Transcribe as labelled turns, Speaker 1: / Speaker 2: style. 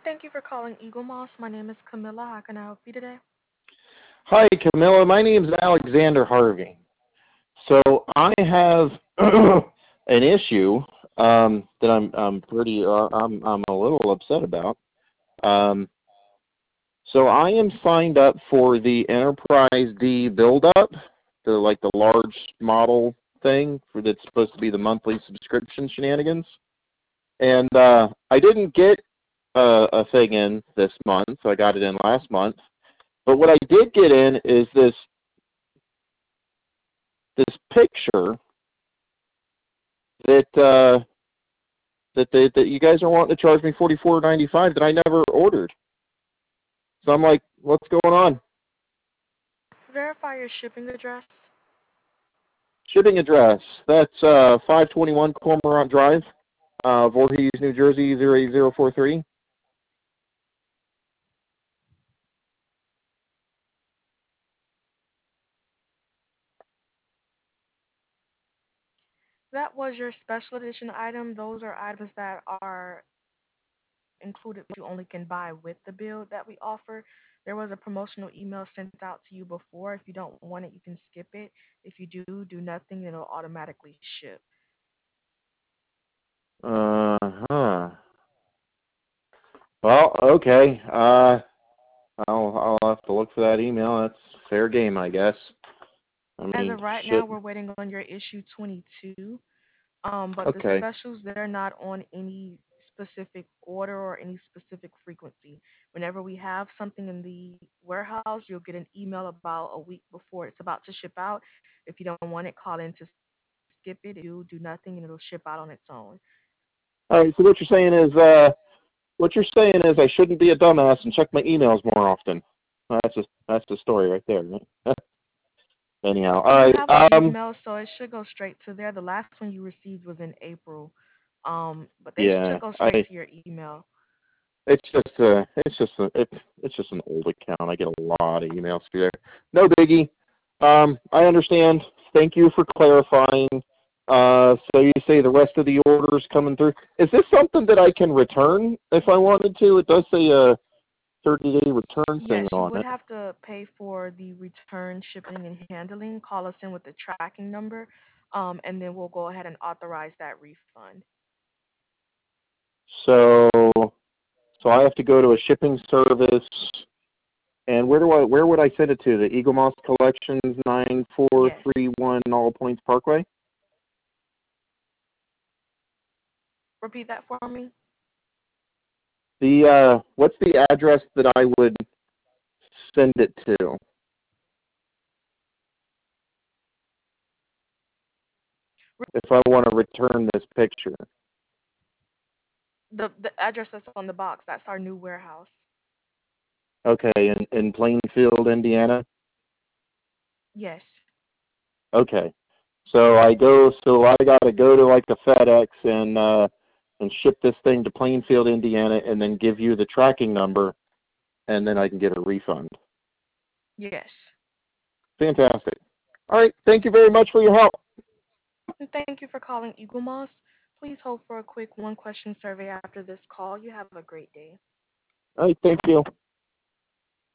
Speaker 1: Thank you for calling Eagle Moss. My name is Camilla. How can I help you today?
Speaker 2: Hi, Camilla. My name's Alexander Harvey. So I have an issue that I'm pretty I'm a little upset about. Um, so I am signed up for the Enterprise D build up, the large model thing for that's supposed to be the monthly subscription shenanigans. And I didn't get a thing in this month, so I got it in last month. But what I did get in is this picture that that you guys are wanting to charge me $44.95 that I never ordered. So I'm like, what's going on?
Speaker 1: Verify your shipping address.
Speaker 2: Shipping address. That's 521 Cormorant Drive, Voorhees, New Jersey 08043.
Speaker 1: That was your special edition item. Those are items that are included, you only can buy with the build that we offer. There was a promotional email sent out to you before. If you don't want it, you can skip it. If you do nothing, then it'll automatically ship.
Speaker 2: Uh-huh. Well, okay. I'll have to look for that email. That's fair game, I guess. I
Speaker 1: As
Speaker 2: mean,
Speaker 1: of right now,
Speaker 2: shit.
Speaker 1: we're waiting on your issue 22. But the
Speaker 2: Okay.
Speaker 1: specials, they're not on any specific order or any specific frequency. Whenever we have something in the warehouse, you'll get an email about a week before it's about to ship out. If you don't want it, call in to skip it. If you do nothing, and it'll ship out on its own.
Speaker 2: All right. So what you're saying is I shouldn't be a dumbass and check my emails more often. That's the story right there. Right? Anyhow, all
Speaker 1: You
Speaker 2: right.
Speaker 1: have our email, so it should go straight to there. The last one you received was in April, but they should
Speaker 2: Yeah.
Speaker 1: go straight to your email.
Speaker 2: It's just an old account. I get a lot of emails through there. No biggie. I understand. Thank you for clarifying. So you say the rest of the orders coming through. Is this something that I can return if I wanted to? It does say a 30-day return thing
Speaker 1: Yes, you
Speaker 2: on
Speaker 1: would
Speaker 2: it.
Speaker 1: have to pay for the return, shipping, and handling. Call us in with the tracking number, and then we'll go ahead and authorize that refund.
Speaker 2: So so I have to go to a shipping service. And where would I send it to? The Eagle Moss Collections
Speaker 1: Yes.
Speaker 2: 9431 All Points Parkway?
Speaker 1: Repeat that for me.
Speaker 2: The what's the address that I would send it to if I want to return this picture?
Speaker 1: The address that's on the box, that's our new warehouse.
Speaker 2: Okay, in Plainfield, Indiana.
Speaker 1: Yes.
Speaker 2: Okay, so I gotta go to like a FedEx and ship this thing to Plainfield, Indiana, and then give you the tracking number, and then I can get a refund.
Speaker 1: Yes.
Speaker 2: Fantastic. All right, thank you very much for your help.
Speaker 1: And thank you for calling Eagle Moss. Please hold for a quick one question survey after this call. You have a great day.
Speaker 2: All right, thank you.